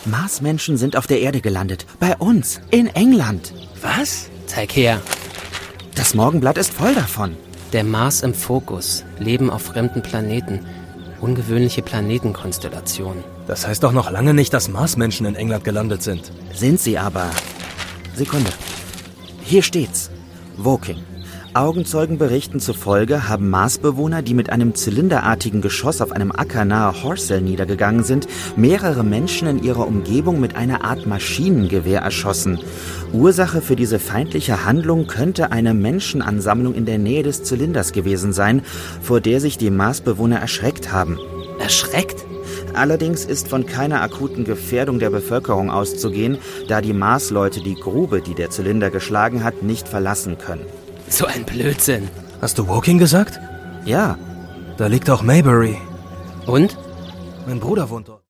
Marsmenschen sind auf der Erde gelandet. Bei uns, in England. Was? Zeig her. Das Morgenblatt ist voll davon. Der Mars im Fokus. Leben auf fremden Planeten. Ungewöhnliche Planetenkonstellationen. Das heißt doch noch lange nicht, dass Marsmenschen in England gelandet sind. Sind sie aber. Sekunde. Hier steht's. Woking. Augenzeugenberichten zufolge haben Marsbewohner, die mit einem zylinderartigen Geschoss auf einem Acker nahe Horsell niedergegangen sind, mehrere Menschen in ihrer Umgebung mit einer Art Maschinengewehr erschossen. Ursache für diese feindliche Handlung könnte eine Menschenansammlung in der Nähe des Zylinders gewesen sein, vor der sich die Marsbewohner erschreckt haben. Erschreckt? Allerdings ist von keiner akuten Gefährdung der Bevölkerung auszugehen, da die Marsleute die Grube, die der Zylinder geschlagen hat, nicht verlassen können. So ein Blödsinn. Hast du Woking gesagt? Ja. Da liegt auch Maybury. Und? Mein Bruder wohnt dort.